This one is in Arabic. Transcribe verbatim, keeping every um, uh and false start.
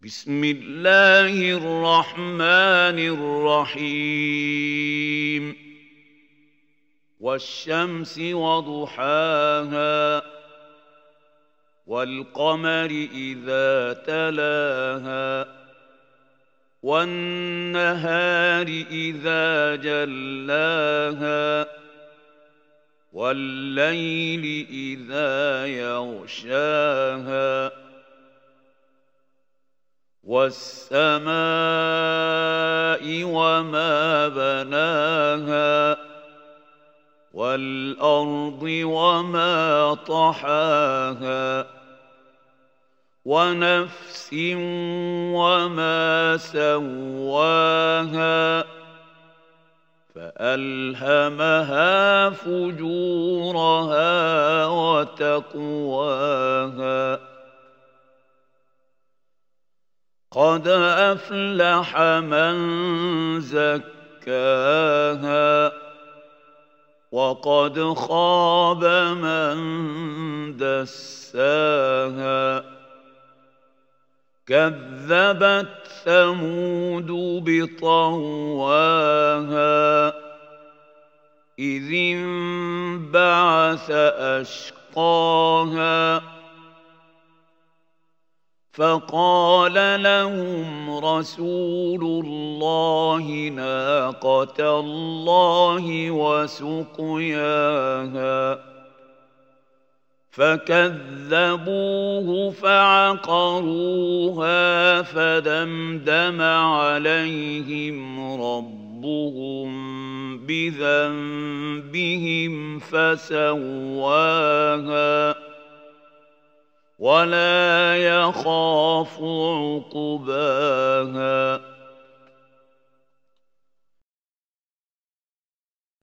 بسم الله الرحمن الرحيم والشمس وضحاها والقمر إذا تلاها والنهار إذا جلاها والليل إذا يغشاها والسماء وما بناها والأرض وما طحاها ونفس وما سواها فألهمها فجورها وتقواها قد أفلح من زكاها وقد خاب من دساها كذبت ثمود بطغواها إذ انبعث أشقاها فقال لهم رسول الله ناقة الله وسقياها فكذبوه فعقروها فدمدم عليهم ربهم بذنبهم فسواها ولا يخاف عقباها